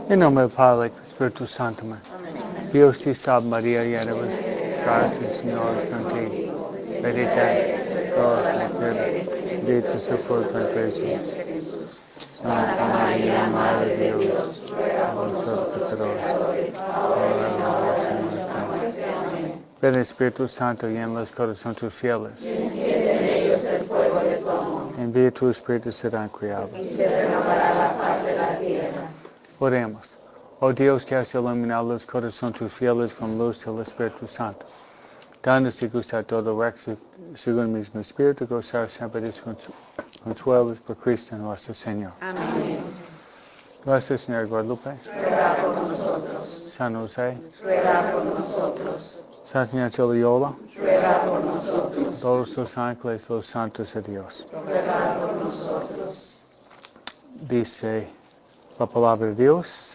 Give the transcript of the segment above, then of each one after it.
En nombre del Padre, Espíritu Santo. Amén. Dios te salve María, llena eres gracia, Señor es contigo. Bendita todas las mujeres, bendito es el fruto de Jesús. Santa María, Madre de Dios, ruega por nosotros pecadores, ahora y en la hora de nuestra muerte. Ven Espíritu Santo, llena los corazones tus fieles. Y enciende en ellos el fuego de tu amor. Envía tu Espíritu, serán criados. Y se renovará la faz de la tierra. Oremos. Oh Dios, que has iluminado los corazones tus fieles con luz del Espíritu Santo. Danos y gustar todo recto según el mismo Espíritu, gozar siempre de consuelos por Cristo nuestro Señor. Amén. Nuestra Señora Guadalupe, Ruega por nosotros. San José, Ruega por nosotros. Santa Ignacia Loyola, Ruega por nosotros. todos los ángeles, los santos de Dios. Ruega por nosotros. Dice la palabra de Dios.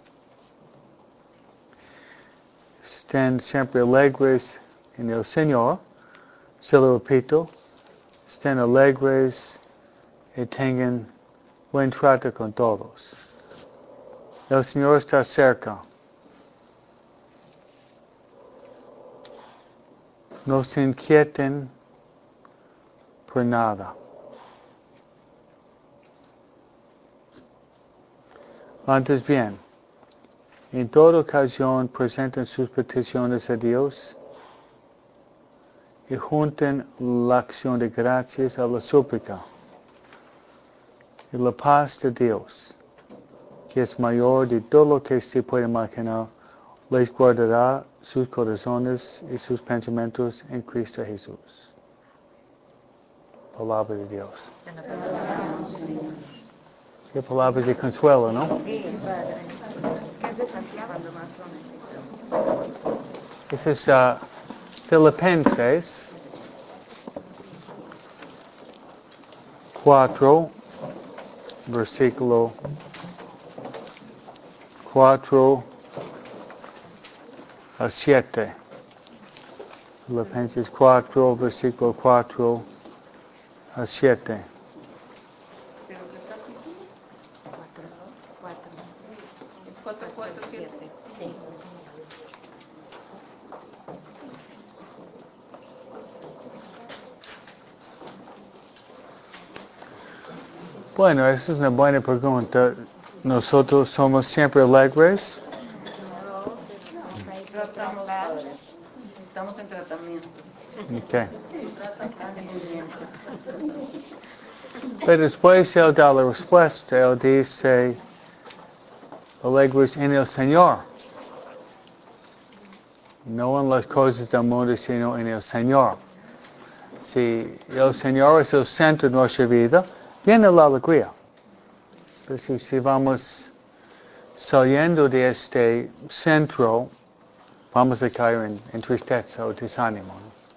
Estén siempre alegres en el Señor. Se lo repito. Estén alegres y tengan buen trato con todos. El Señor está cerca. No se inquieten por nada. Antes bien, en toda ocasión presenten sus peticiones a Dios y junten la acción de gracias a la súplica. Y la paz de Dios, que es mayor de todo lo que se puede imaginar, les guardará sus corazones y sus pensamientos en Cristo Jesús. Palabra de Dios. Qué palabras de consuelo, ¿no? Sí, Padre. ¿Qué es de Santiago? Cuando más lo necesito. This is Filipenses 4, versículo 4 a 7. Filipenses 4, versículo 4 a 7. ¿Pero qué capítulo? 4, 4, 7. Sí. Bueno, esa es una buena pregunta. ¿Nosotros somos siempre alegres? Estamos en tratamiento. Okay. Pero después él da la respuesta. Él dice, alegres en el Señor. No en las cosas del mundo, sino en el Señor. Si el Señor es el centro de nuestra vida, viene la alegría. Pero si vamos saliendo de este centro, vamos a caer en tristeza o desánimo.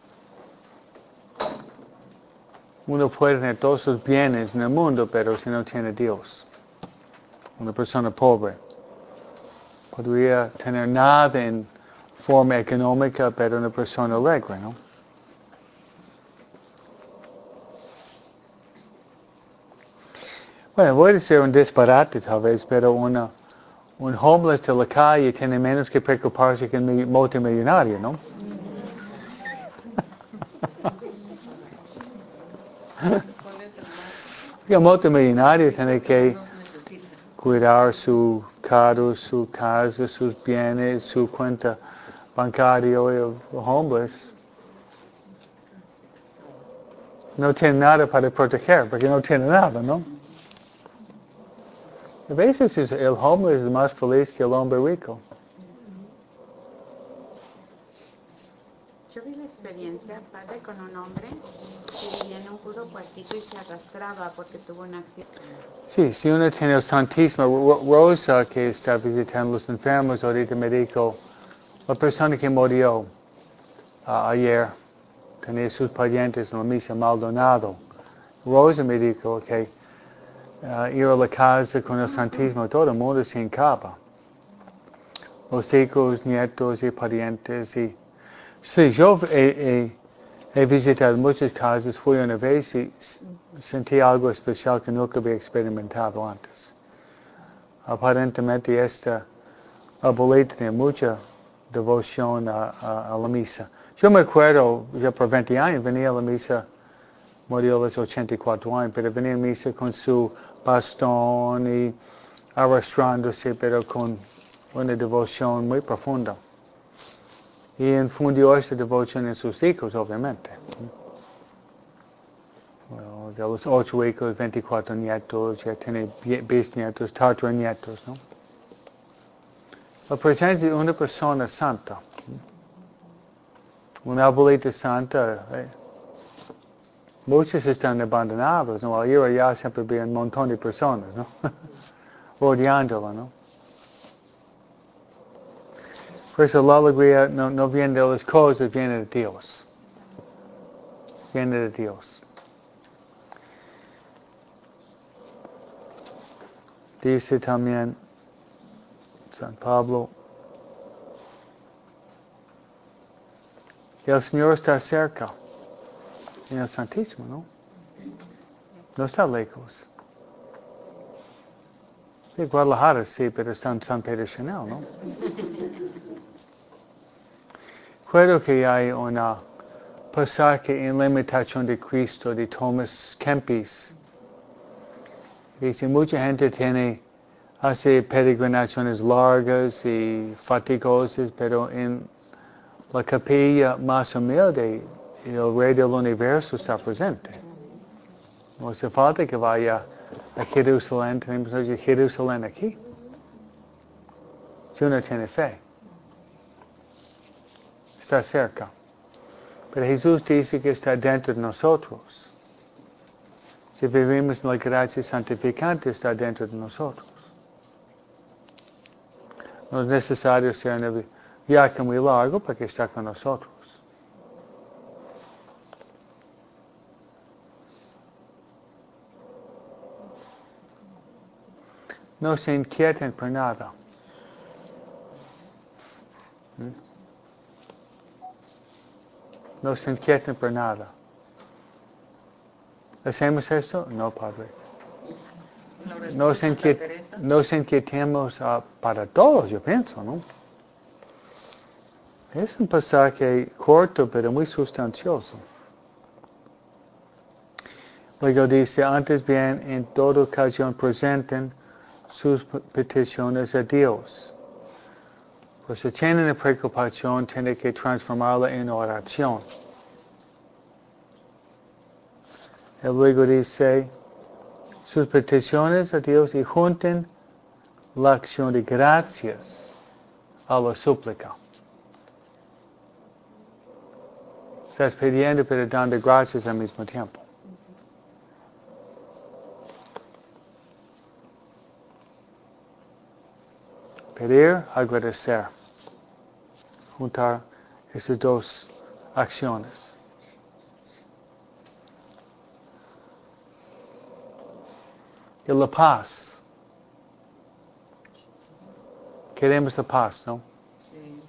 Uno puede tener todos sus bienes en el mundo, pero si no tiene Dios. Una persona pobre podría tener nada en forma económica, pero una persona alegre, ¿no? Bueno, voy a decir un disparate tal vez, pero un homeless de la calle tiene menos que preocuparse que un multimillonario, ¿no? Y el multimillonario tiene que cuidar su carro, su casa, sus bienes, su cuenta bancaria. Y el homeless no tiene nada para proteger, porque no tiene nada, ¿no? A veces el homeless es más feliz que el hombre rico. Yo vi la experiencia, padre, con un hombre que vivía en un puro cuartito y se arrastraba porque tuvo un accidente. Sí, si uno tiene el Santísimo, Rosa que está visitando a los enfermos, ahorita me dijo, la persona que murió ayer tenía sus parientes en la misa Maldonado. Rosa me dijo que ir a la casa con el Santísimo, todo el mundo se encapa. Los hijos, nietos y parientes. Y sí, yo he visitado muchas casas, fui una vez y sentí algo especial que nunca había experimentado antes. Aparentemente esta abuelita tenía mucha devoción a la misa. Yo me acuerdo, ya por 20 años venía a la misa, murió a los 84 años, pero venía a misa con su bastón y arrastrándose, pero con una devoción muy profunda. Y infundió esta devoción en sus hijos, obviamente. Bueno, de los 8 hijos, 24 nietos, ya tiene bisnietos, tataranietos, ¿no? La presencia de una persona santa, una abuelita santa, muchos están abandonados, ¿no? Ayer allá siempre había un montón de personas, ¿no? Rodeándola, ¿no? Por eso la alegría no viene de las cosas, viene de Dios. Viene de Dios. Dice también San Pablo, el Señor está cerca, en el Santísimo, ¿no? No está lejos. De Guadalajara sí, pero está en San Pedro Chinel, ¿no? Creo que hay una pasaje en la imitación de Cristo de Thomas Kempis. Dice, mucha gente hace peregrinaciones largas y fatigosas, pero en la capilla más humilde, el Rey del Universo está presente. No hace falta que vaya a Jerusalén, tenemos Jerusalén aquí. Si uno tiene fe, está cerca. Pero Jesús dice que está dentro de nosotros. Si vivimos en la gracia santificante, está dentro de nosotros. No es necesario ser un viaje muy largo para que está con nosotros. No se inquieten por nada. No se inquieten por nada. ¿Hacemos esto? No, Padre. Nos inquietemos para todos, yo pienso, ¿no? Es un pasaje corto, pero muy sustancioso. Luego dice, antes bien, en toda ocasión presenten sus peticiones a Dios. Pues si tienen una preocupación, tienen que transformarla en oración. Y luego dice, sus peticiones a Dios y junten la acción de gracias a la súplica. Estás pidiendo pero dando gracias al mismo tiempo. Pedir, agradecer. Juntar esas dos acciones. Y la paz. Queremos la paz, ¿no? Sí.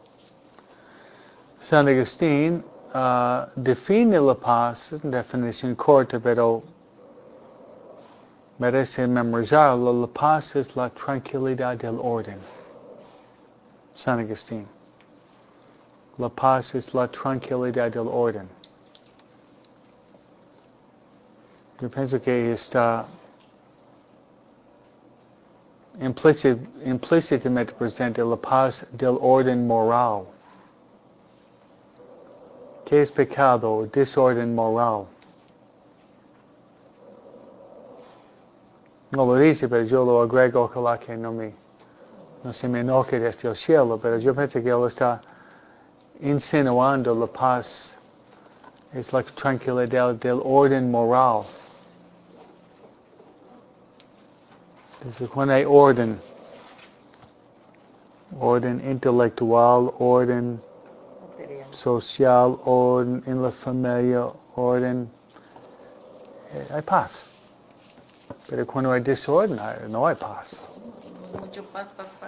San Agustín define la paz, es una definición corta, pero merece memorizarlo. La paz es la tranquilidad del orden. San Agustín. La paz es la tranquilidad del orden. Yo pienso que está implícitamente presente la paz del orden moral. ¿Qué es pecado? Desorden moral. No lo dice, pero yo lo agrego, ojalá que no se me enoje desde el cielo, pero yo pienso que él está insinuando la paz es la tranquilidad del orden moral. Entonces, cuando hay orden intelectual, orden social, orden en la familia, orden, hay paz. Pero cuando hay desorden, no hay paz. Mucho paz.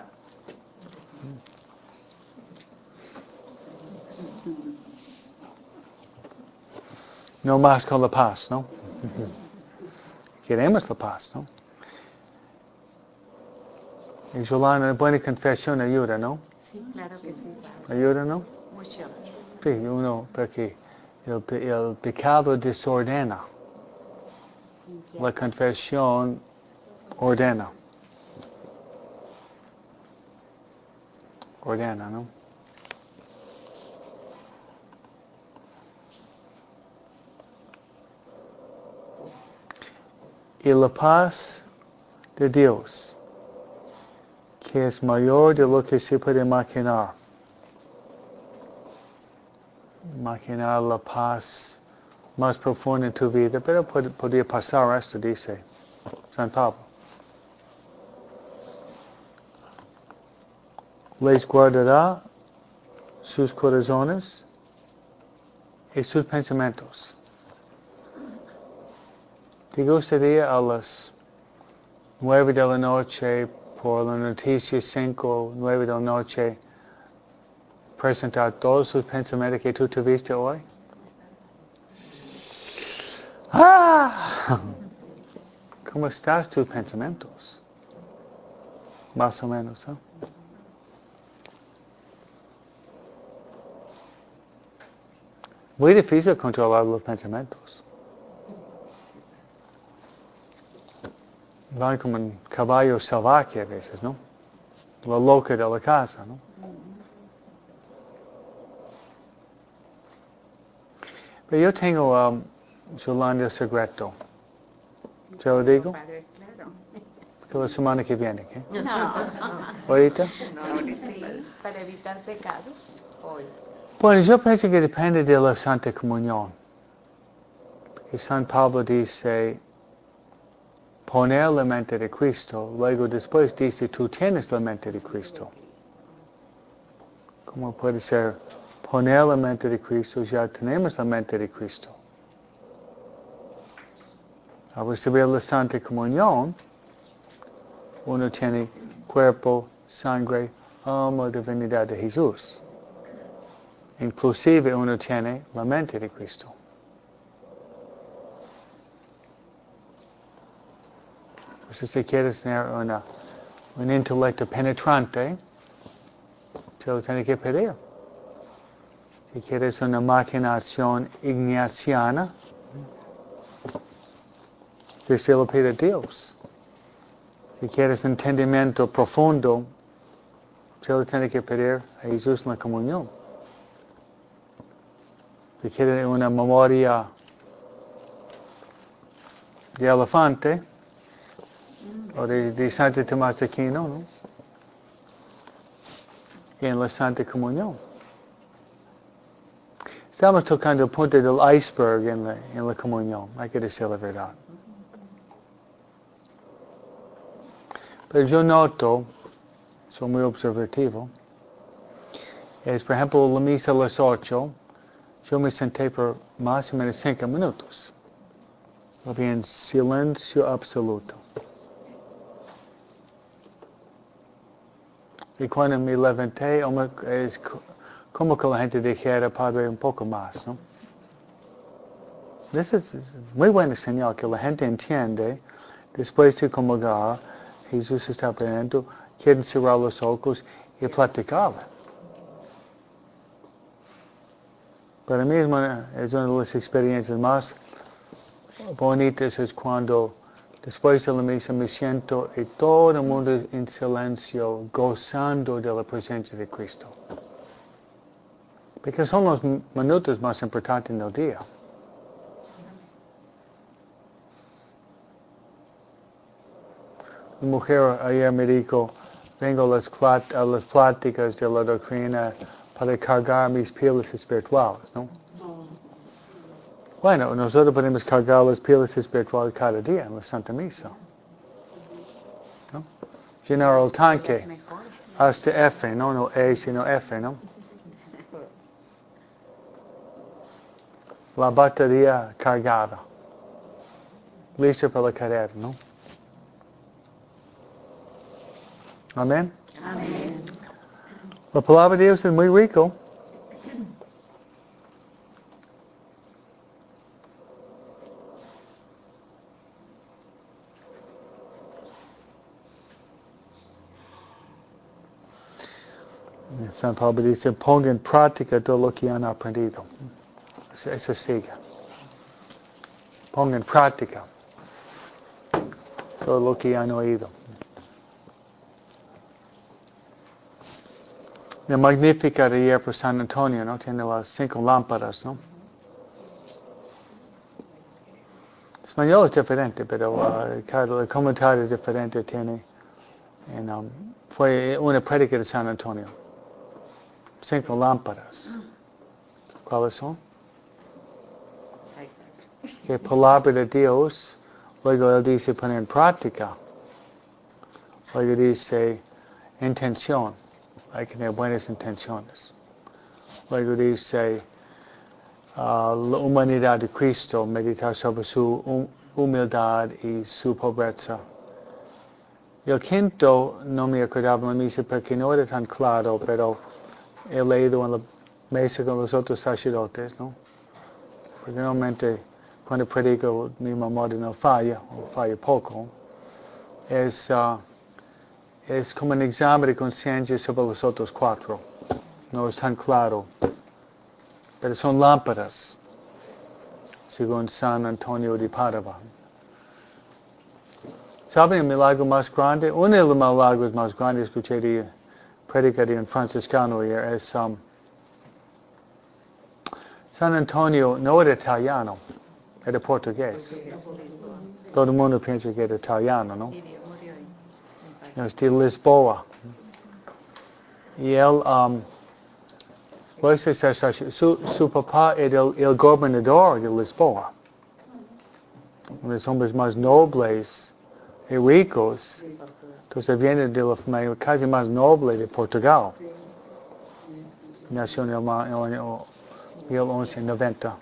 No más con la paz, ¿no? Queremos la paz, ¿no? Y Yolanda, buena confesión ayuda, ¿no? Sí, claro que sí. Ayuda, ¿no? Mucho. Sí, uno, porque el pecado desordena. La confesión ordena. Ordena, ¿no? Y la paz de Dios, que es mayor de lo que se puede imaginar. Imaginar la paz más profunda en tu vida, pero podría pasar esto, dice San Pablo. Les guardará sus corazones y sus pensamientos. ¿Te gustaría a las 9 de la noche, por la noticia 5, 9 de la noche, presentar todos sus pensamientos que tú tuviste hoy? ¡Ah! ¿Cómo estás tus pensamientos? Más o menos, ¿eh? Muy difícil controlar los pensamientos. Van como un caballo salvaje a veces, ¿no? La loca de la casa, ¿no? Pero yo tengo Yolanda, el secreto. ¿Te lo digo? Padre, claro. Que la semana que viene, ¿qué? No. ¿Ahorita? Sí, para evitar pecados. Hoy. Bueno, yo pienso que depende de la Santa Comunión. Porque San Pablo dice, poner la mente de Cristo, luego después dice, tú tienes la mente de Cristo. ¿Cómo puede ser? Poner la mente de Cristo, ya tenemos la mente de Cristo. Al recibir la Santa Comunión, uno tiene cuerpo, sangre, alma, divinidad de Jesús. Inclusive uno tiene la mente de Cristo. Entonces, si quieres tener un intelecto penetrante, te lo tienes que pedir. Si quieres una imaginación ignaciana, que se lo pide a Dios. Si quieres entendimiento profundo, se lo tiene que pedir a Jesús en la comunión. Si quieres una memoria de elefante, o de Santo Tomás de Aquino, ¿no? Y en la Santa Comunión. Estamos tocando el punto del iceberg en la comunión, hay que decir la verdad. Pero yo noto, soy muy observativo, es por ejemplo la misa a las 8, yo me senté por más o menos 5 minutos. Había en silencio absoluto. Y cuando me levanté, es como que la gente dijera, Padre, un poco más, ¿no? Eso es muy buena señal que la gente entiende, después de comulgar, Jesús está presente, quieren cerrar los ojos y platicar. Para mí es una de las experiencias más bonitas es cuando después de la misa me siento y todo el mundo en silencio gozando de la presencia de Cristo. Porque son los minutos más importantes del día. Una mujer ayer me dijo, vengo a las pláticas de la doctrina para cargar mis pilas espirituales, ¿no? Bueno, nosotros podemos cargar las pilas espirituales cada día en la Santa Misa, ¿no? Llenar el tanque hasta F, no E, sino F, ¿no? La batería cargada, lista para la carrera, ¿no? Amén. Amén. La palabra de Dios es muy rico. San Pablo dice, ponga en práctica todo lo que han aprendido. Eso sigue. Ponga en práctica todo lo que han oído. La magnífica de ayer por San Antonio, ¿no? Tiene las 5 lámparas, ¿no? Español es diferente, pero el comentario diferente tiene. Fue una prédica de San Antonio. 5 lámparas. ¿Cuáles son? Que palabra de Dios, luego él dice poner en práctica. Luego dice intención, hay que tener buenas intenciones. Luego dice la humanidad de Cristo, meditar sobre su humildad y su pobreza. Y el quinto, no me acordaba la misa porque no era tan claro, pero he leído en la mesa con los otros sacerdotes, ¿no? Porque normalmente cuando predico mi memoria no falla, o falla poco, es como un examen de conciencia sobre los otros 4. No es tan claro, pero son lámparas, según San Antonio de Padua. ¿Saben el milagro más grande? Uno de los milagros más grandes que escuché de predicar de un franciscano ayer es San Antonio no era italiano, era portugués. Todo el mundo piensa que era italiano, ¿no? Es de Lisboa. Y él, su papá era el gobernador de Lisboa. Uno de los hombres más nobles y ricos. Entonces viene de la familia casi más noble de Portugal. Nació en el año 1190.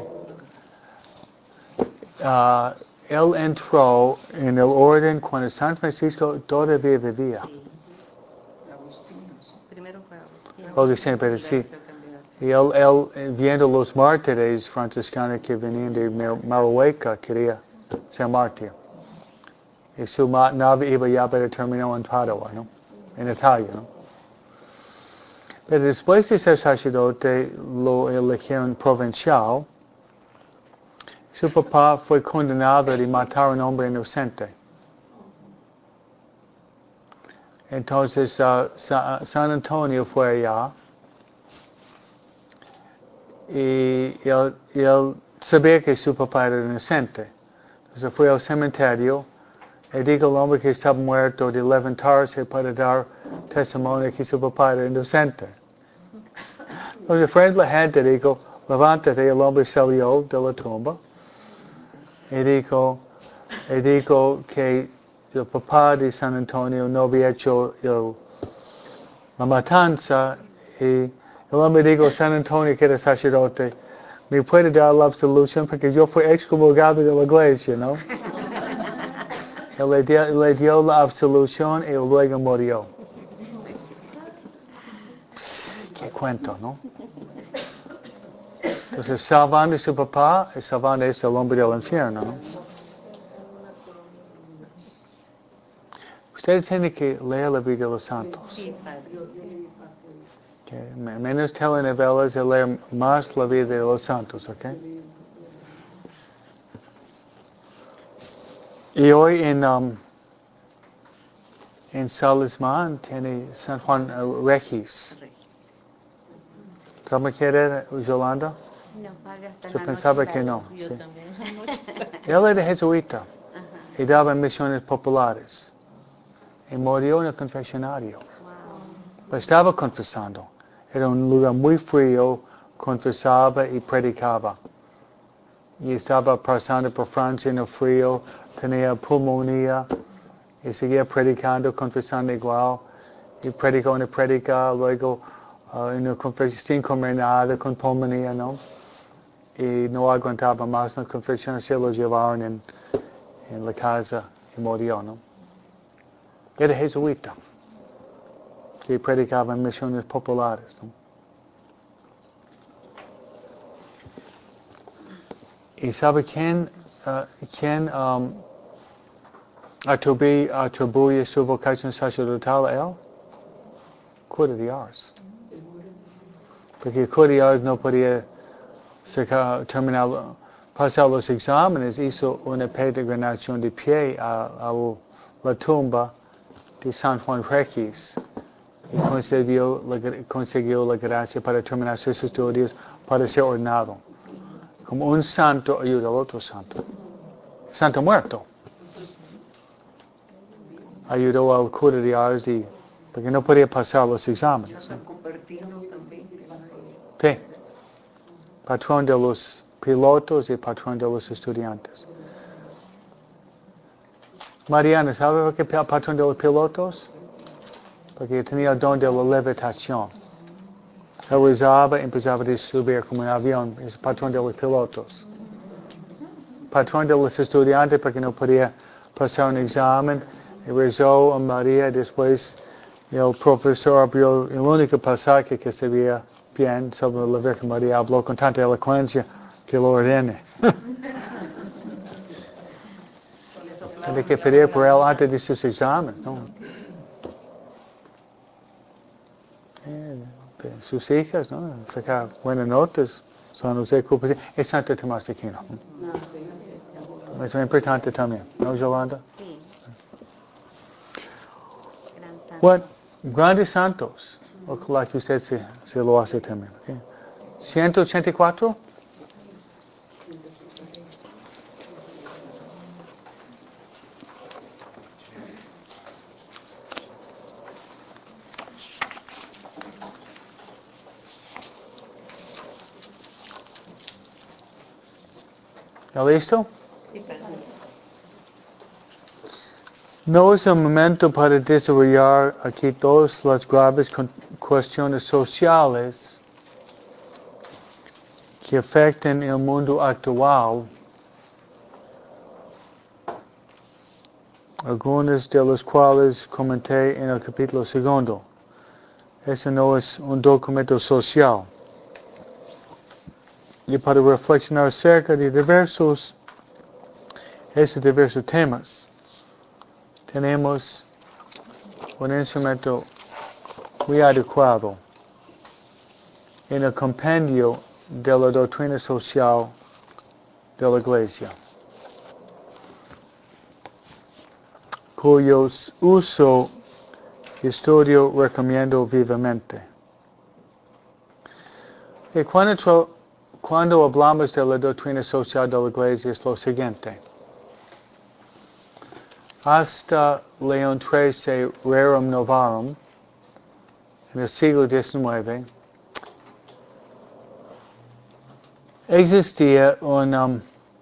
Él entró en el orden cuando San Francisco todavía vivía. Primero fue Agustín, pero sí. Y él viendo los mártires franciscanos que venían de Marruecos, quería ser mártir. Y su nave iba ya para terminar en Padua, ¿no? En Italia, ¿no? Pero después de ser sacerdote, lo eligieron provincial. Su papá fue condenado de matar a un hombre inocente. Entonces San Antonio fue allá y él sabía que su papá era inocente. Entonces fue al cementerio y dijo al hombre que estaba muerto de levantarse para dar testimonio que su papá era inocente. Entonces frente a la gente dijo, levántate, el hombre salió de la tumba y dijo que el papá de San Antonio no había hecho la matanza y el hombre dijo, San Antonio que era sacerdote, me puede dar la absolución porque yo fui excomulgado de la iglesia, ¿no? Él le dio la absolución y luego murió. Qué cuento, ¿no? Entonces salvando a su papá y salvando a ese hombre del infierno, ¿no? Ustedes tienen que leer la vida de los santos. Sí, padre. Okay. Menos telenovelas y leer más la vida de los santos, ¿ok? Y hoy en Salismán tiene San Juan Regis. ¿Saben quién era Yolanda? No, padre, hasta en Yo la pensaba noche que la no. leo. Yo Sí. también anoche. Él era jesuita y daba misiones populares. Y murió en el confesionario. Pero estaba confesando. Era un lugar muy frío, confesaba y predicaba. Y estaba pasando por Francia en el frío, tenía pulmonía y seguía predicando, confesando igual. Y predicó una predica, luego en el confesión sin comer nada, con pulmonía, ¿no? Y no aguantaba más en la confesión, se lo llevaron en la casa y murió, ¿no? Era jesuita, que predicaba en misiones populares, ¿no? ¿Y sabe quién atribuye su vocación sacerdotal a él? Cura de Ars. porque Curiar no podía pasar los exámenes, hizo una peregrinación de pie a la tumba de San Juan Requis y consiguió la gracia para terminar sus estudios para ser ordenado. Como un santo ayuda al otro santo. Santo muerto. Ayudó al cura de Ars porque no podía pasar los exámenes. Sí. Patrón de los pilotos y patrón de los estudiantes. Mariana, ¿sabe por qué patrón de los pilotos? Porque tenía el don de la levitación. Él rezaba y empezaba a subir como un avión. Es patrón de los pilotos. Patrón de los estudiantes porque no podía pasar un examen. Y rezó a María. Después el profesor abrió el único pasaje que se veía bien sobre la Virgen María. Habló con tanta elocuencia que lo ordene. Tiene que pedir por él antes de sus exámenes, ¿no? Sus hijas, ¿no? Sacar buenas notas. San José Cupa es Santa Tomás de Aquino. Es muy importante también, ¿no, Yolanda? Sí. Gran santo. Bueno, grandes santos. Ojalá que usted se lo hace también. Okay. 184. ¿Está listo? Sí, padre. No es el momento para desarrollar aquí todas las graves cuestiones sociales que afectan el mundo actual, algunas de las cuales comenté en el capítulo 2. Ese no es un documento social. Y para reflexionar acerca de diversos temas, tenemos un instrumento muy adecuado en el compendio de la doctrina social de la Iglesia, cuyo uso y estudio recomiendo vivamente. Y cuando hablamos de la doctrina social de la Iglesia es lo siguiente. Hasta León XIII Rerum Novarum, en el siglo XIX, existía una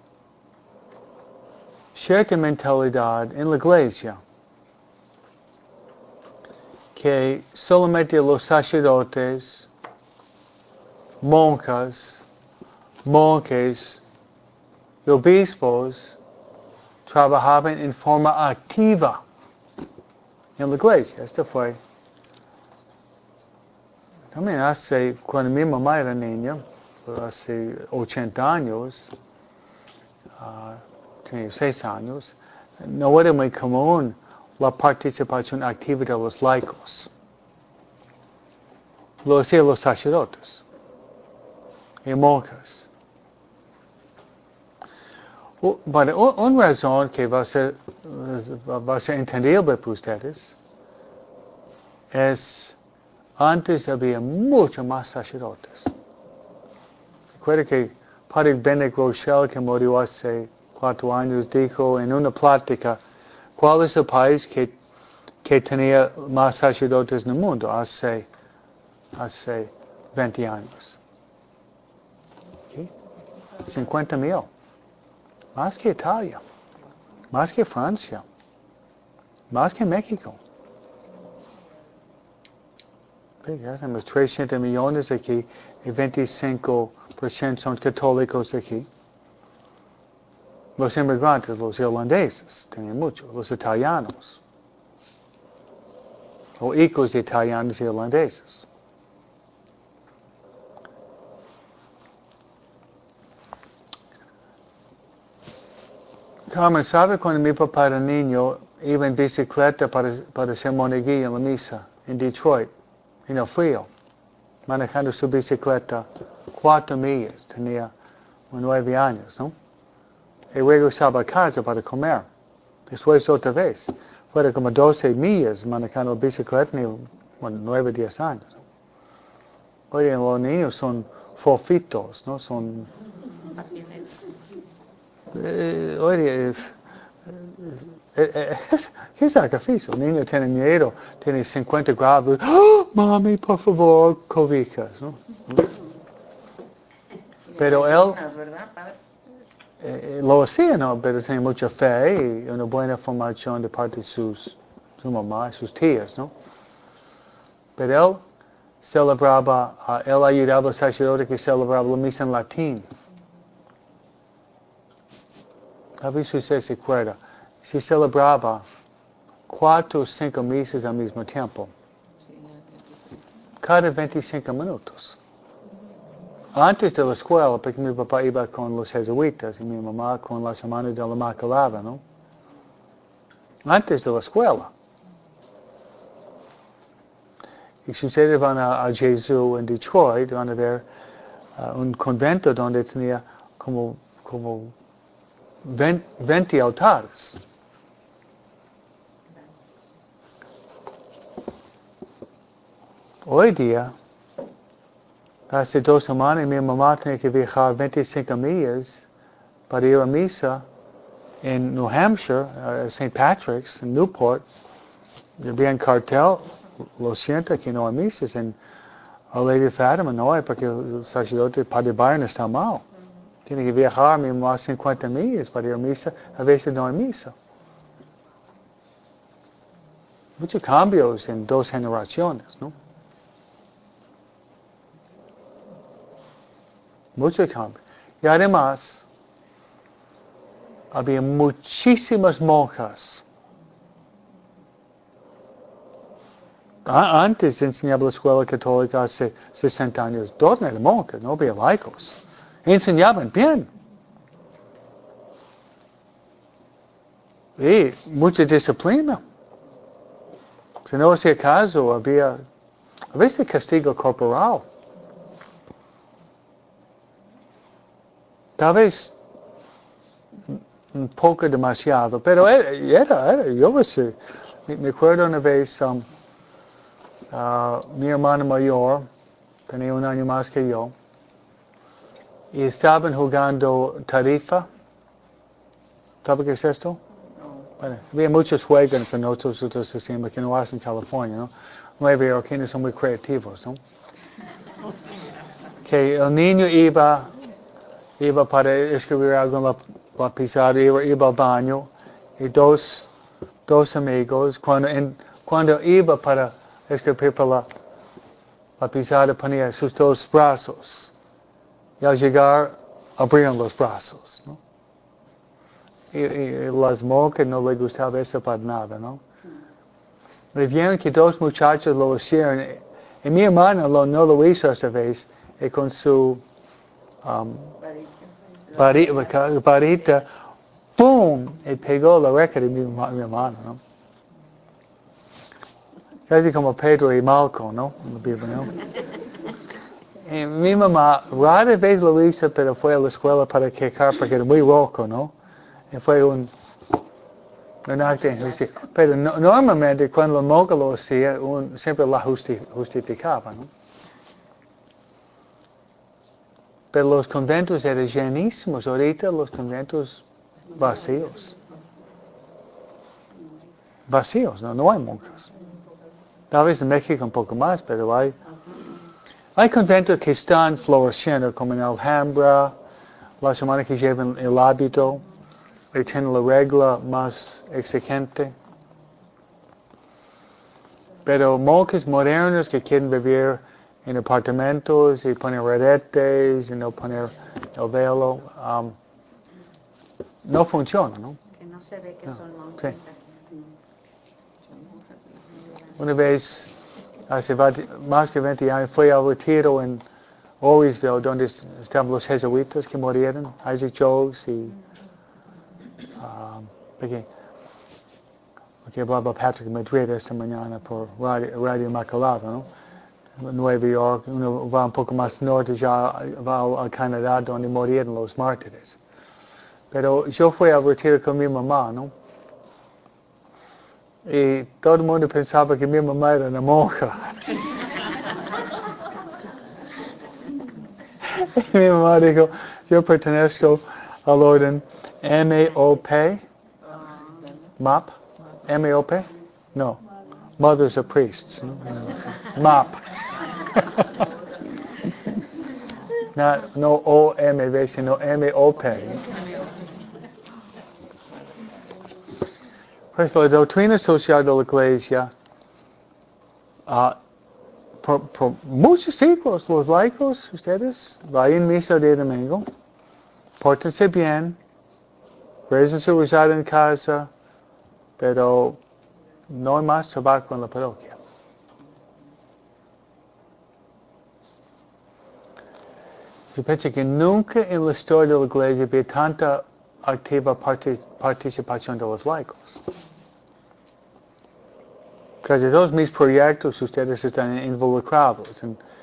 cierta mentalidad en la Iglesia que solamente los sacerdotes, monjes y obispos trabajaban en forma activa en la Iglesia. Esto fue también cuando mi mamá era niña, hace 80 años, tenía 6 años, no era muy común la participación activa de los laicos. Lo hacían los sacerdotes y monjas. Pero una razón que va a ser entendible para ustedes es antes había mucho más sacerdotes. Recuerda que Padre Benedict Rochelle, que murió hace 4 años, dijo en una plática, ¿cuál es el país que tenía más sacerdotes en el mundo hace 20 años? ¿Sí? 50,000. Más que Italia, más que Francia, más que México. Ya tenemos 300 millones aquí y 25% son católicos aquí. Los inmigrantes, los irlandeses, tienen mucho, los italianos, o hijos de italianos y irlandeses. Carmen, ¿sabe cuando mi papá era niño, iba en bicicleta para ser monaguillo en la misa, en Detroit, en el frío? manejando su bicicleta 4 millas, tenía 9 años, ¿no? Y regresaba a casa para comer. Después otra vez. Fuera como 12 millas manejando bicicleta, 9, 10 años. Hoy los niños son fofitos, ¿no? Son... oye, ¿qué sacrificio? El niño tiene miedo, tiene 50 grados. ¡Oh, mami, por favor, cobijas, ¿no? Pero él lo hacía, ¿no? Pero tenía mucha fe y una buena formación de parte de su mamá, sus tías, ¿no? Pero él celebraba, él ayudaba al sacerdote que celebraba la misa en latín. A ver si usted se acuerda. Se celebraba 4 o 5 misas al mismo tiempo. Cada 25 minutos. Antes de la escuela, porque mi papá iba con los jesuitas y mi mamá con las hermanas de la Inmaculada, ¿no? Antes de la escuela. Y si ustedes van a Jesús en Detroit, van a ver un convento donde tenía como 20 altares. Hoy día, hace 2 semanas, mi mamá tenía que viajar 25 millas para ir a misa en New Hampshire, St. Patrick's, en Newport. Había un cartel, lo siento, aquí no hay misas. En Our Lady of Fatima no hay porque el sacerdote Padre Byron está mal. Tiene que viajar mi mamá 50 millas para ir a misa. A veces no hay misa. Muchos cambios en 2 generaciones, ¿no? Muchos cambios. Y además, había muchísimas monjas. Antes enseñaba la escuela católica hace 60 años. 2 eran monjas, no había laicos. Enseñaban bien. Y mucha disciplina. Si no hacía caso, había a veces castigo corporal. Tal vez un poco demasiado, pero yo me acuerdo una vez, mi hermano mayor tenía 1 año más que yo, y estaban jugando tarifa. ¿Sabe qué es esto? Bueno, había muchos juegos que nosotros hacíamos que no hacen en California, ¿no? Nueva Yorkinos son muy creativos, ¿no? Que el niño iba para escribir algo en la pizarra, iba al baño, y dos amigos, cuando iba para escribir para la pizarra, ponía sus 2 brazos, y al llegar, abrían los brazos, ¿no? Y las monjas no les gustaba eso para nada, ¿no? Y vieron que 2 muchachos lo hicieron, y mi hermano no lo hizo esta vez, y con su varita, ¡boom! Y pegó la oreja de mi hermano, ¿no? Casi como Pedro y Malco, ¿no? ¿no? Y mi mamá rara vez lo hizo, pero fue a la escuela para quejar porque era muy rojo, ¿no? Y fue un acto de injusticia. Pero normalmente cuando la monja lo hacía, siempre la justificaba, ¿no? Pero los conventos eran llenísimos. Ahorita los conventos vacíos. Vacíos, no hay monjas. Tal vez en México un poco más, pero hay conventos que están floreciendo, como en Alhambra, las hermanas que llevan el hábito, y tienen la regla más exigente. Pero monjes modernos que quieren vivir en apartamentos y poner redetes y no poner el velo, no funciona, ¿no? Que no se ve que son monjas. Sí. Una vez, hace más de 20 años, fui al retiro en Orisville, donde estaban los jesuitas que murieron, Isaac Jogues y porque hablaba Patrick Madrid esta mañana por Radio Inmaculada, ¿no? Nueva York, uno va un poco más norte, ya va a Canadá, donde murieron los mártires. Pero yo fui a retiro con mi mamá, ¿no? Y todo el mundo pensaba que mi mamá era una monja. Y mi mamá dijo, yo pertenezco al orden MAOP, MAP, MAOP, no, Mothers of Priests, ¿no? MAP. No OMB, sino MOP. Pues la doctrina social de la Iglesia, por muchos siglos, los laicos, ustedes, vayan a misa de domingo, pórtense bien, recen su rosario en casa, pero no hay más trabajo en la parroquia. Yo pienso que nunca en la historia de la Iglesia había tanta activa participación de los laicos. Casi todos mis proyectos ustedes están involucrados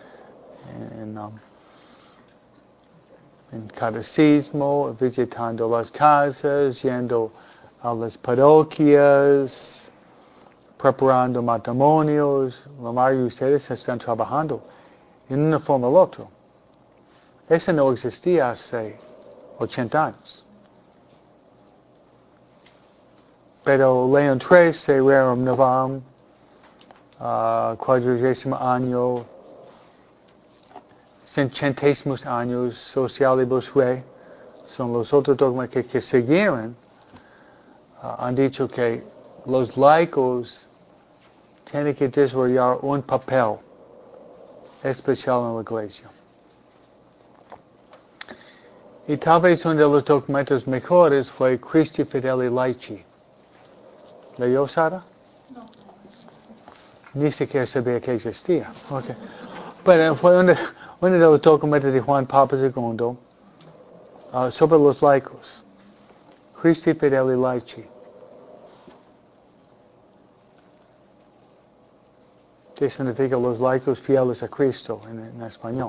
en catecismo, visitando las casas, yendo a las parroquias, preparando matrimonios. La mayoría de ustedes están trabajando en una forma u otra. Eso no existía hace 80 años. Pero León XIII, Rerum Novarum, 40º año, 180 años, Socialibus Rei, son los otros dogmas que siguieron, han dicho que los laicos tienen que desarrollar un papel especial en la Iglesia. Y tal vez uno de los documentos mejores fue Christi Fideli Laici. ¿Leyó, Sara? No. Ni siquiera sabía que existía. Okay. Pero fue uno de los documentos de Juan Pablo II sobre los laicos. Christi Fideli Laici. Que significa los laicos fieles a Cristo en español.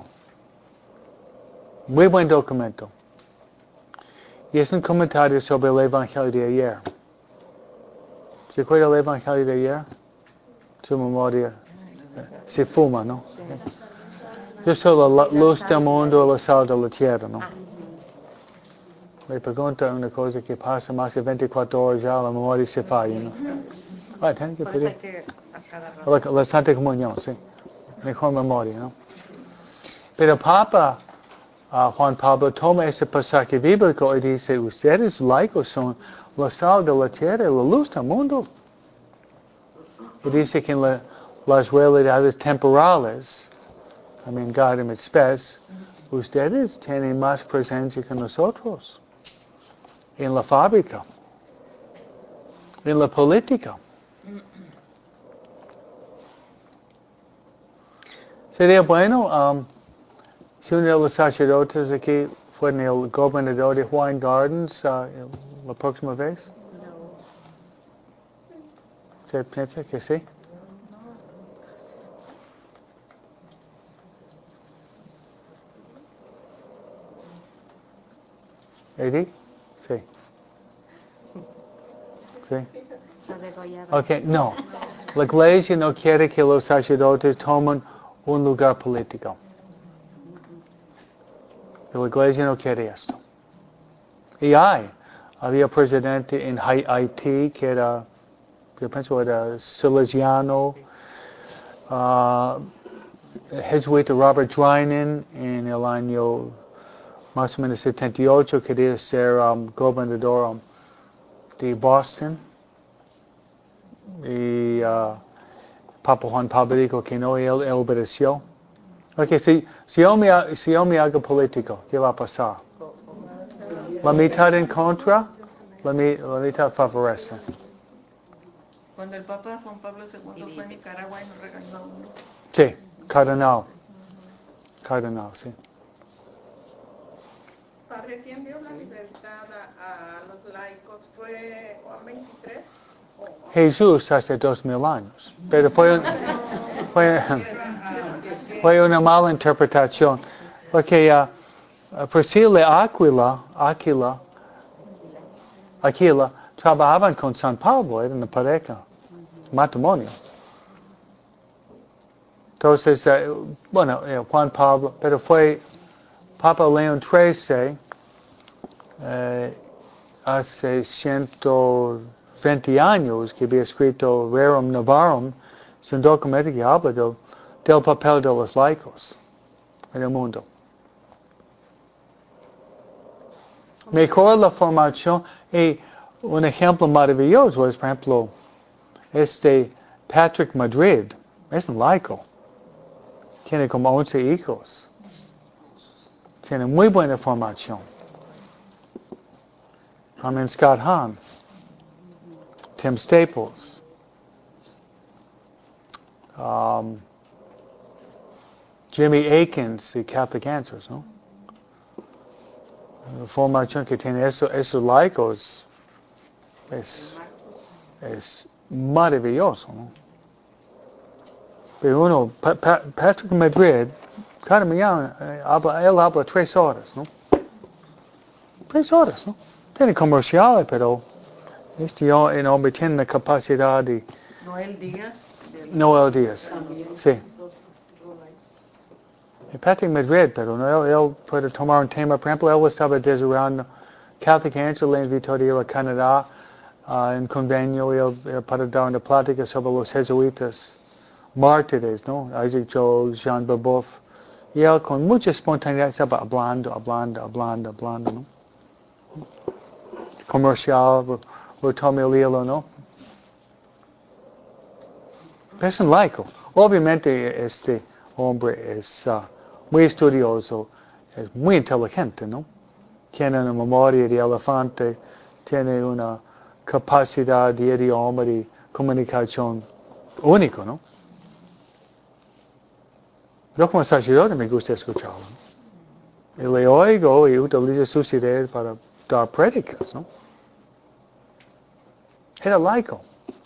Muy buen documento. Y es un comentario sobre el Evangelio de ayer. ¿Se acuerda del Evangelio de ayer? Su memoria se fuma, ¿no? Yo soy la luz del mundo, la sal de la tierra, ¿no? Le pregunto una cosa que pasa más de 24 horas ya, la memoria se falla, ¿no? Tiene que pedir. La Santa Comunión, sí. Mejor memoria, ¿no? Pero Papa Juan Pablo toma ese pasaje bíblico y dice, ustedes laicos son la sal de la tierra y la luz del mundo. Y dice que en las realidades temporales, God in space, ustedes tienen más presencia que nosotros. En la fábrica, en la política. Sería bueno si uno de los sacerdotes aquí fuera el gobernador de Wine Gardens la próxima vez. ¿Se piensa que sí? ¿Eddie? Sí. ¿Sí? Ok, no. La Iglesia no quiere que los sacerdotes tomen un lugar político. La Iglesia no quiere esto. Y había presidente en Haití que era, yo pienso era salesiano, jesuita Robert Drinan en el año más o menos 78 quería ser gobernador de Boston. Y Papa Juan Pablo dijo que no, él obedeció. Ok, si yo me hago político, ¿qué va a pasar? La mitad en contra, la mitad favorece. Cuando el Papa Juan Pablo II fue a Nicaragua y nos regañó a uno. Sí, cardenal. Cardenal, sí. Padre, ¿quién dio la libertad a los laicos? ¿Fue Juan 23? Jesús hace 2000 años. Pero fue fue una mala interpretación. Porque Priscila y Aquila trabajaban con San Pablo, eran una pareja, matrimonio. Entonces, Juan Pablo, pero fue Papa León XIII, hace 120 años que había escrito Rerum Novarum, es un documento que habla del papel de los laicos en el mundo. Mejor la formación, y un ejemplo maravilloso es, por ejemplo, Patrick Madrid, es un laico, tiene como 11 hijos, tiene muy buena formación. También Scott Hahn, Tim Staples, Jimmy Akins y Catholic Answers, ¿no? La formación que tiene esos laicos es maravilloso, ¿no? Pero Patrick Madrid, cada mañana, él habla 3 horas, ¿no? 3 horas, ¿no? Tiene comerciales, pero este hombre tiene la capacidad de... Noel Díaz. Noel Díaz, sí. Y Patrick Madrid, pero no, él puede tomar un tema, por ejemplo, él estaba desarrollando Catholic Answer, le invitó a ir a Canadá en convenio, él para dar una plática sobre los jesuitas mártires, ¿no? Isaac Jones, Jean Babeuf, y él con mucha espontaneidad estaba hablando, ¿no? Comercial, lo tomé el hilo, ¿no? Es un laico. Obviamente este hombre es muy estudioso, es muy inteligente, ¿no? Tiene una memoria de elefante, tiene una capacidad de idioma, de comunicación único, ¿no? Yo como sacerdote me gusta escucharlo, ¿no? Y le oigo y utilizo sus ideas para dar prédicas, ¿no? Era laico.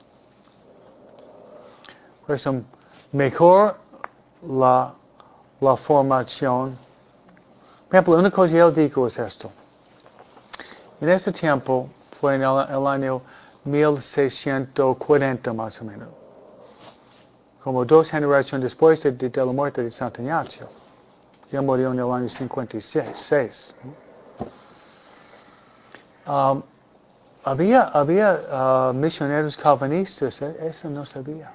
Por eso, mejor la formación. Por ejemplo, una cosa que él dijo es esto. En ese tiempo, fue en el año 1640 más o menos, como 2 generaciones después de la muerte de Santo Ignacio. Él murió en el año 56. Había misioneros calvinistas, eso no sabía.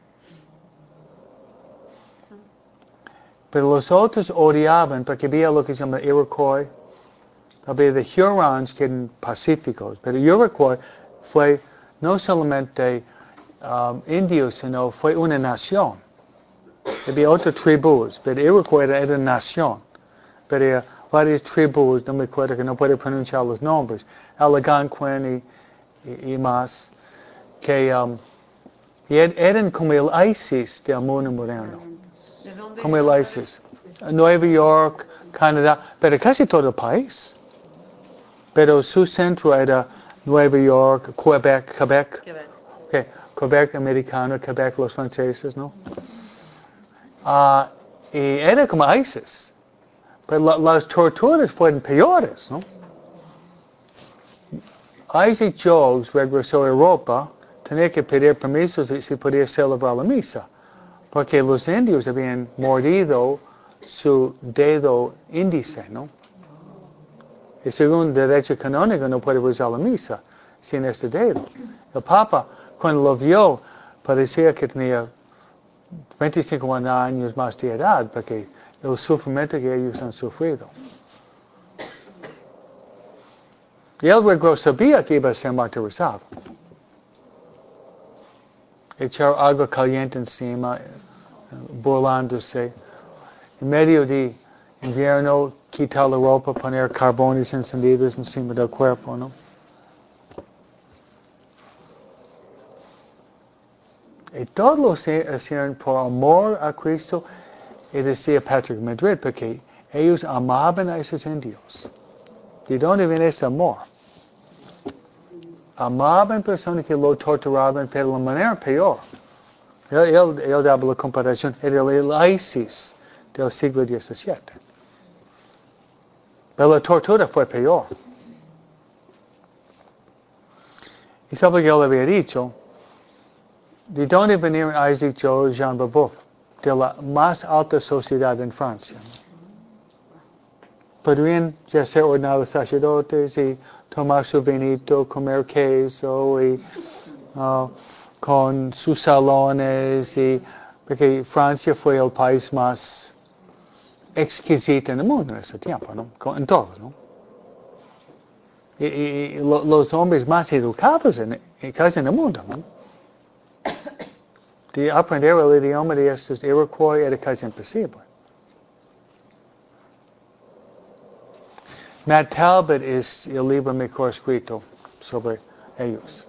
Pero los otros odiaban porque había lo que se llama Iroquois. Había de Hurons que eran pacíficos. Pero Iroquois fue no solamente indios, sino fue una nación. Había otras tribus, pero Iroquois era nación. Pero había varias tribus, no me acuerdo que no puedo pronunciar los nombres, Algonquin y más, que eran como el ISIS del mundo moderno. ¿De dónde? Como el ISIS. Nueva York, Canadá, pero casi todo el país. Pero su centro era Nueva York, Quebec. Okay. Quebec americano, Quebec los franceses, ¿no? Y era como ISIS. Pero las torturas fueron peores, ¿no? Isaac Jones regresó a Europa, tenía que pedir permiso si podía celebrar la misa. Porque los indios habían mordido su dedo índice, ¿no? Y según derecho canónico no puede rezar la misa sin este dedo. El Papa, cuando lo vio, parecía que tenía 25 años más de edad, porque el sufrimiento que ellos han sufrido. Y él luego sabía que iba a ser martirizado. Echar agua caliente encima, burlándose. En medio de invierno, quitar la ropa, poner carbones encendidos encima del cuerpo, ¿no? Y todos lo hacían por amor a Cristo, y decía Patrick Madrid, porque ellos amaban a esos indios. ¿De dónde viene ese amor? Amaban personas que lo torturaban, pero de la manera peor. Él daba la comparación, era el ISIS del siglo XVII. Pero la tortura fue peor. Y sabe que yo le había dicho, ¿de dónde vinieron Isaac Joe y Jean Babeuf? De la más alta sociedad en Francia. Podrían ya ser ordenados sacerdotes y tomar su vinito, comer queso y con sus salones, y porque Francia fue el país más exquisito en el mundo en ese tiempo, ¿no? En todo, ¿no? Y los hombres más educados casi en el mundo, ¿no? De aprender el idioma de estos Iroquois era casi imposible. Matt Talbot es el libro mejor escrito sobre ellos.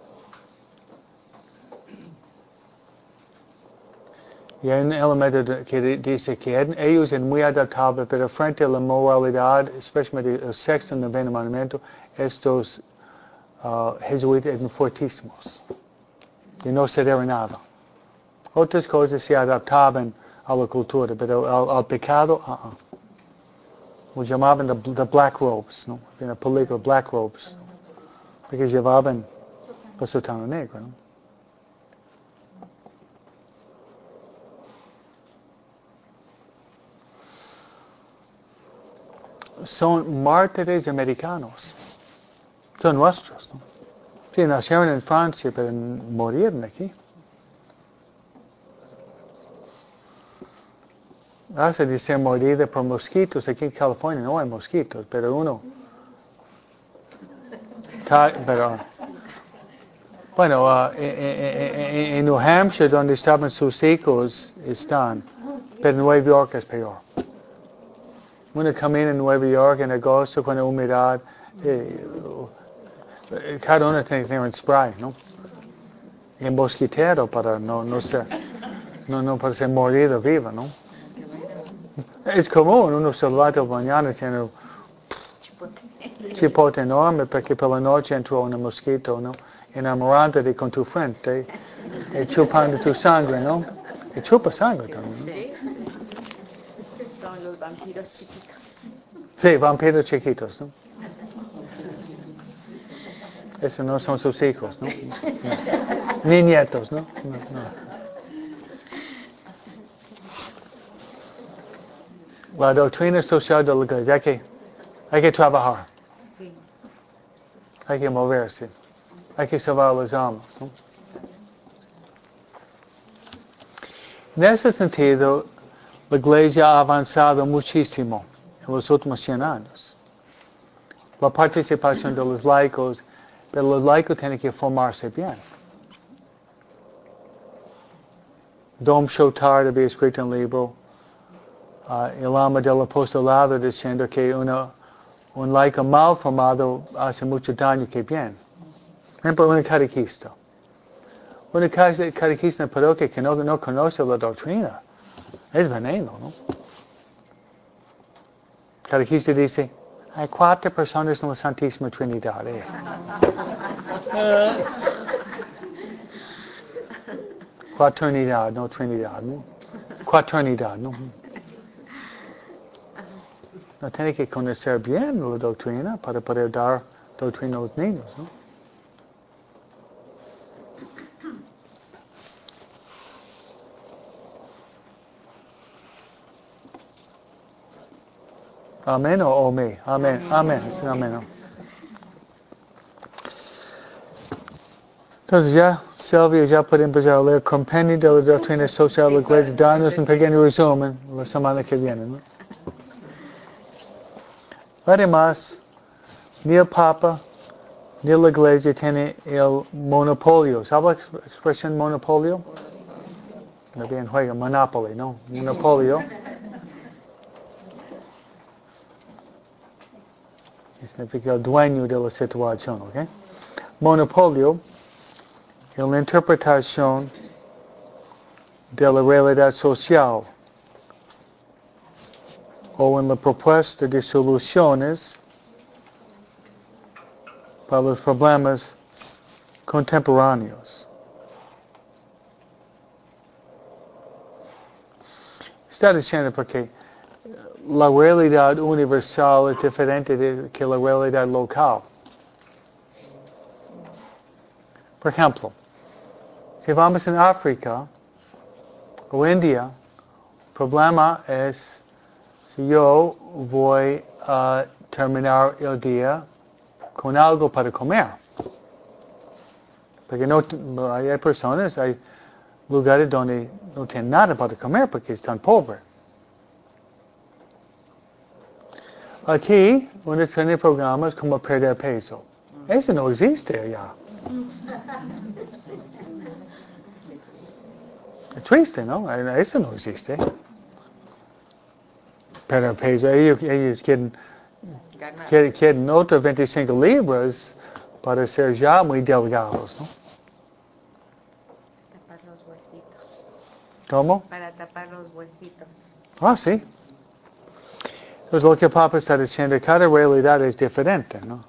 Y hay un elemento que dice que ellos son muy adaptables, pero frente a la moralidad, especialmente el sexo en el noveno mandamiento, estos jesuitas eran fuertísimos. Y no cedieron nada. Otras cosas se adaptaban a la cultura, pero al pecado, Lo llamaban the Black Robes, ¿no? En la película Black Robes. Porque llevaban la sotana negra, ¿no? Son mártires americanos. Son nuestros, ¿no? Sí, nacieron en Francia, pero murieron aquí. Hace de ser mordida por mosquitos. Aquí en California no hay mosquitos, pero uno... Bueno, en New Hampshire, donde estaban sus hijos, están. Pero en Nueva York es peor. Uno camina en Nueva York en agosto con la humedad. Cada uno tiene que tener un spray, ¿no? En mosquitero para no para ser mordido vivo, ¿no? Es común, uno se levanta mañana tiene un chipote enorme porque por la noche entró un mosquito, ¿no? Enamorándote con tu frente y chupando tu sangre, ¿no? Y chupa sangre también, ¿no? Sí. Son los vampiros chiquitos. Sí, vampiros chiquitos, ¿no? Esos no son sus hijos, ¿no? Ni nietos, ¿no? No. La doctrina social de la iglesia, hay que trabajar. Sí. Hay que moverse. Hay que salvar las almas, ¿no? En ese sentido, la iglesia ha avanzado muchísimo en los últimos 100 años. La participación de los laicos, pero los laicos tienen que formarse bien. Dom Chotard había escrito un libro, El alma del apostolado, diciendo que un laico mal formado hace mucho daño que bien. Por ejemplo, un catequista. Un catequista en parroquia que no conoce la doctrina es veneno, ¿no? El catequista dice, hay 4 personas en la Santísima Trinidad. Cuaternidad, no Trinidad, ¿no? Cuaternidad, ¿no? No tiene que conocer bien la doctrina para poder dar doctrina a los niños, ¿no? Amén o omé. Amén. Amén. Es amén, ¿no? Entonces ya, Silvia, ya puede empezar a leer Compendio de la Doctrina Social de la Iglesia, darnos un pequeño resumen la semana que viene, ¿no? Además, ni el Papa ni la Iglesia tiene el monopolio. ¿Sabe la expresión monopolio? No bien juega, monopoly, ¿no? Monopolio. Significa el dueño de la situación, ¿ok? Monopolio en la interpretación de la realidad social o en la propuesta de soluciones para los problemas contemporáneos. Está diciendo porque la realidad universal es diferente que la realidad local. Por ejemplo, si vamos en África o India, el problema es si yo voy a terminar el día con algo para comer. Porque hay personas, hay lugares donde no tienen nada para comer porque están pobres. Aquí, uno tiene programas como perder peso. Eso no existe allá. Es triste, ¿no? Eso no existe. Perder peso. Ellos quieren otras 25 libras para ser ya muy delgados, ¿no? Tapar los huesitos. ¿Cómo? Para tapar los huesitos. Ah, sí. Entonces lo que Papa está diciendo, cada realidad es diferente, ¿no?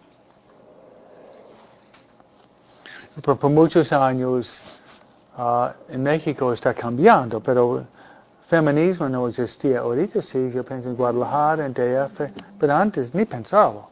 Por muchos años en México está cambiando, pero feminismo no existía. Ahorita sí, yo pienso en Guadalajara, en DF, pero antes ni pensaba.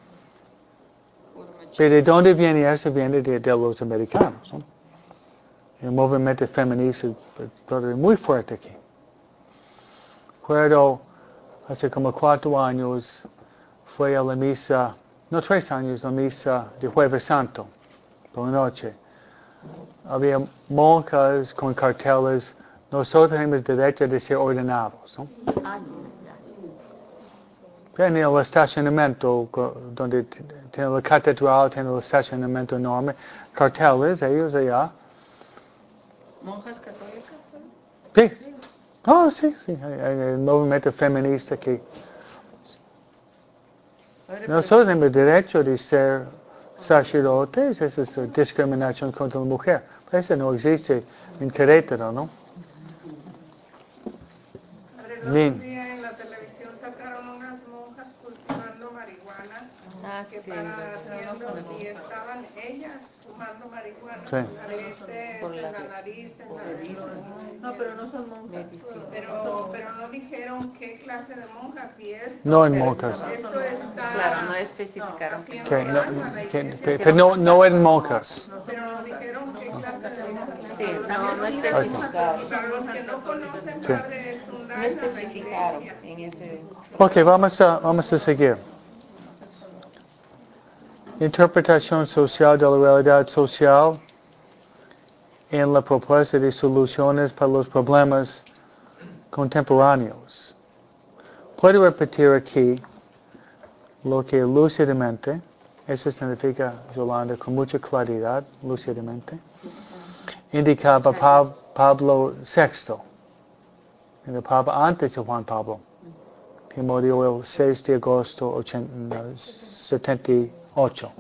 Pero ¿de dónde viene eso? Viene de los americanos, ¿no? El movimiento feminista es muy fuerte aquí. Recuerdo, hace como 4 años, fue a la misa, no 3 años, la misa de Jueves Santo, por la noche. Había monjas con carteles, nosotros tenemos derecho de ser ordenados, ¿no? En el estacionamiento, donde tiene la catedral, tiene el estacionamiento enorme, carteles, ellos allá. ¿Monjas católicas? Sí. Oh, sí. El movimiento feminista que nosotros tenemos derecho de ser sacerdotes, esa es discriminación contra la mujer. Eso no existe en Querétaro, ¿no? Padre, el otro día en la televisión sacaron unas monjas cultivando marihuana que para haciendo y estaban ellas fumando marihuana Sí. con aretes en la nariz, en la nariz. No, pero no son monjas. Pero no dijeron qué clase de monjas y esto. No en monjas. Esto está Claro, no especificaron. haciendo Okay, daño a la iglesia. pero no en monjas. Pero no dijeron qué clase de monjas. Sí, no Y especificaron. para los que no conocen, Sí. padre, es un No daño a la especificaron iglesia. en ese. Ok, vamos a seguir. Interpretación social de la realidad social en la propuesta de soluciones para los problemas contemporáneos. Puedo repetir aquí lo que lúcidamente, eso significa, Yolanda, con mucha claridad, lúcidamente, indicaba Pablo VI, el Papa antes de Juan Pablo, que murió el 6 de agosto de 78.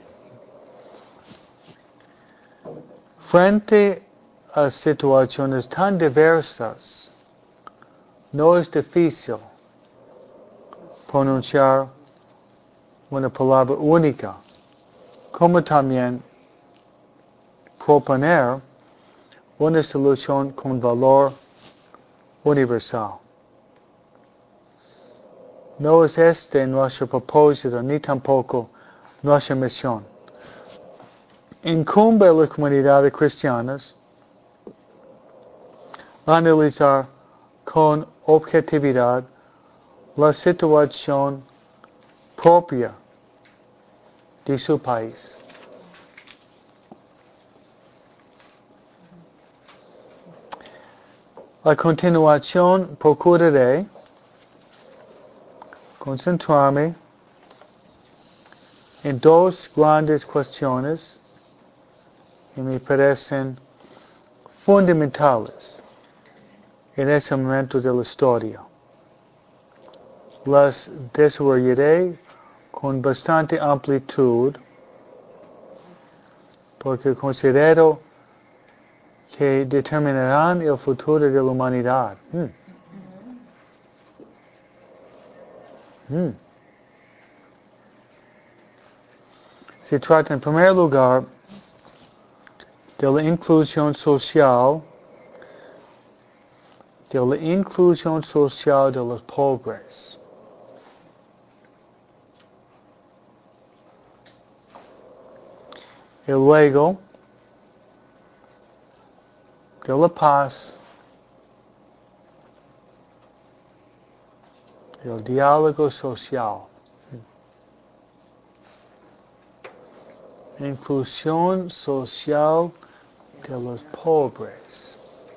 Frente a situaciones tan diversas, no es difícil pronunciar una palabra única, como también proponer una solución con valor universal. No es este nuestro propósito, ni tampoco nuestra misión. Incumbe a las comunidades cristianas analizar con objetividad la situación propia de su país. A continuación, procuraré concentrarme en 2 grandes cuestiones que me parecen fundamentales en ese momento de la historia. Las desarrollaré con bastante amplitud porque considero que determinarán el futuro de la humanidad. Se trata en primer lugar de la inclusión social de la inclusión social de los pobres. Y luego, de la paz, el diálogo social. Inclusión social de los pobres.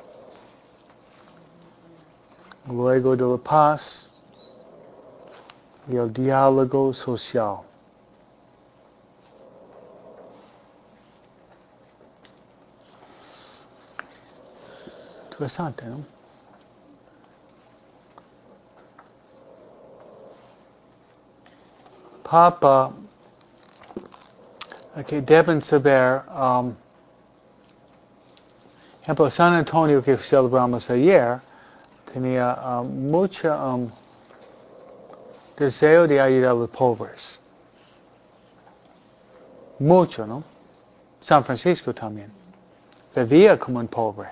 Luego de la paz y el diálogo social. Interesante, ¿no? Papa, que deben saber, ejemplo, San Antonio que celebramos ayer, tenía mucho deseo de ayudar a los pobres. Mucho, ¿no? San Francisco también. Vivía como un pobre.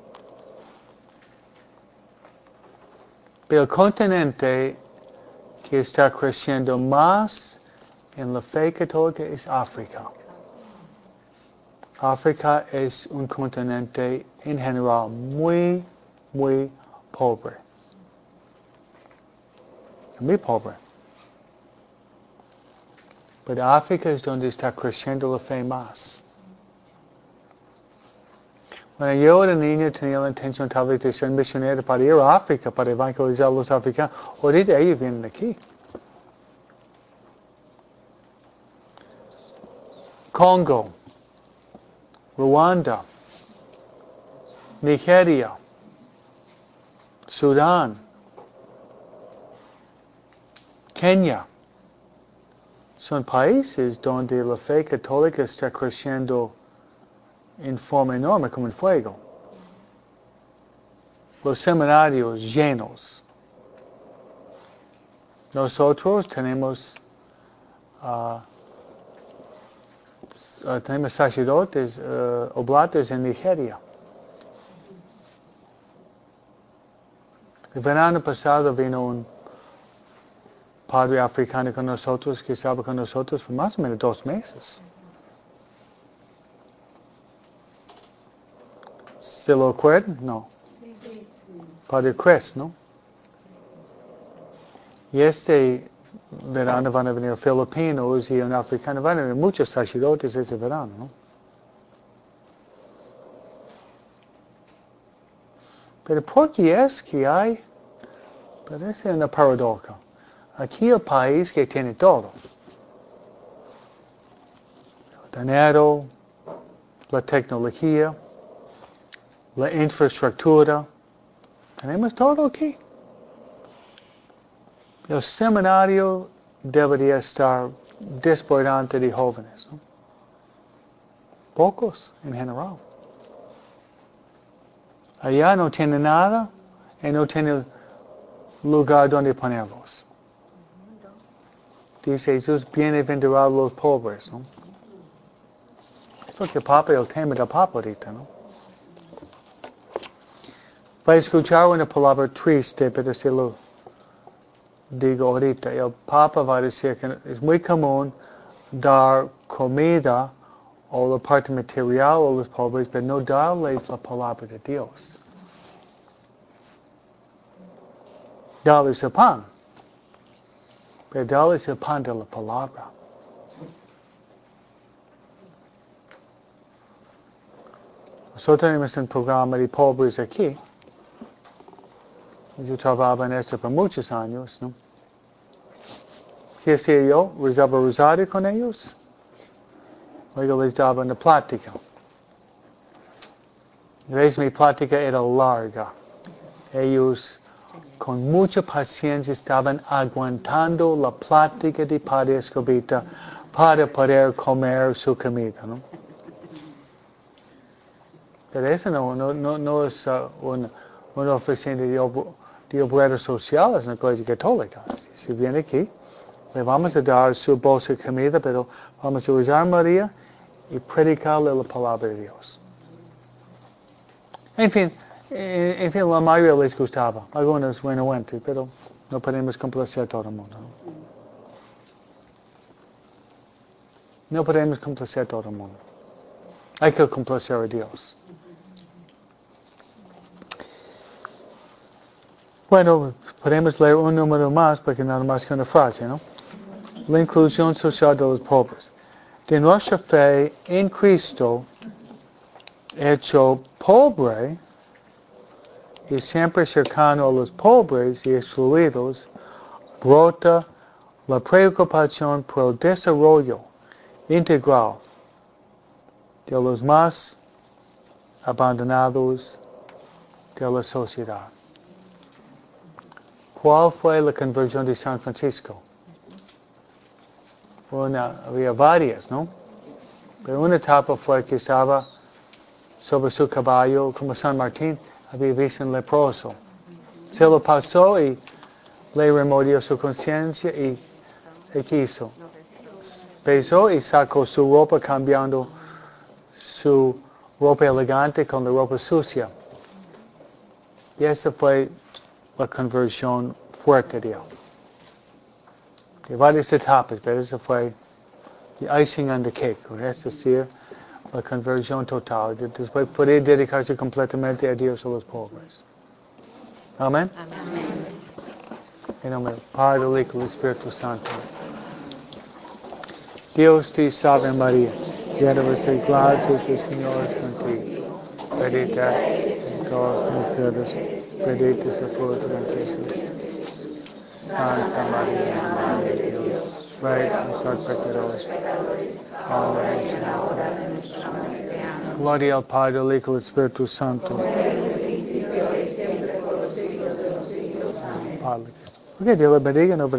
Pero el continente que está creciendo más en la fe católica es África. África es un continente en general muy, muy pobre. Muy pobre. Pero África es donde está creciendo la fe más. Bueno, yo de niño tenía la intención tal vez de ser misionero para ir a África, para evangelizar a los africanos. Ahorita ellos vienen aquí. Congo, Ruanda, Nigeria, Sudán, Kenia. Son países donde la fe católica está creciendo en forma enorme como el fuego. Los seminarios llenos. Nosotros tenemos sacerdotes oblatos en Nigeria. El verano pasado vino un padre africano con nosotros que estaba con nosotros por más o menos 2 meses. ¿Se lo acuerdan? No. Padre Chris, ¿no? Y este verano van a venir filipinos y un africano. Van a venir muchos sacerdotes ese verano, ¿no? Pero ¿por qué es que hay? Parece una paradoja. Aquí el país que tiene todo. El dinero, la tecnología, la infraestructura. Tenemos todo aquí. El seminario debería estar desbordante de jóvenes, ¿no? Pocos en general. Allá no tiene nada y no tiene lugar donde ponerlos. Dice Jesús, bienaventurados los pobres, ¿no? Es lo que Papa, el tema del Papa ahorita, ¿no? Va a escuchar una palabra triste, pero se lo digo ahorita. El Papa va a decir que es muy común dar comida o la parte material a los pobres, pero no darles la palabra de Dios. Darles el pan, pero darles el pan de la palabra. Nosotros tenemos un programa de pobres aquí. Yo trabajaba en esto por muchos años, ¿no? ¿Qué hacía yo? Rezaba rosario con ellos. Luego les daba una plática. A veces mi plática era larga. Ellos con mucha paciencia estaban aguantando la plática de Padre Escobita para poder comer su comida, ¿no? Pero eso no es una oficina de obreros sociales, es una cosa católica. Si viene aquí, le vamos a dar su bolsa de comida, pero vamos a usar María y predicarle la palabra de Dios. En fin, En fin, la mayoría les gustaba. Algunos buenamente, pero no podemos complacer a todo el mundo. No podemos complacer a todo el mundo. Hay que complacer a Dios. Bueno, podemos leer un número más, porque nada más que una frase, ¿no? La inclusión social de los pobres. De nuestra fe en Cristo, hecho pobre y siempre cercano a los pobres y excluidos, brota la preocupación por el desarrollo integral de los más abandonados de la sociedad. ¿Cuál fue la conversión de San Francisco? Había varias, ¿no? Pero una etapa fue que estaba sobre su caballo, como San Martín, había visto un leproso. Se lo pasó y le removió su conciencia y ¿qué hizo? Besó y sacó su ropa cambiando su ropa elegante con la ropa sucia. Y esa fue la conversión fuerte de él. De varias etapas, pero esa fue the icing on the cake, es decir, la conversión total. Después poder dedicarse completamente a Dios y a los pobres. Amén. En nombre del Padre, del Hijo y del Espíritu Santo. Dios te salve María, llena de gracia, el Señor es contigo. Bendita en todas las mujeres, bendito es el fruto de tu Jesús. Santa María, Madre de Dios, ruega por nosotros pecadores, ahora y en la hora de nuestra muerte. Gloria al Padre, al Hijo y al Espíritu Santo. Padre. Ok, Dios le bendiga.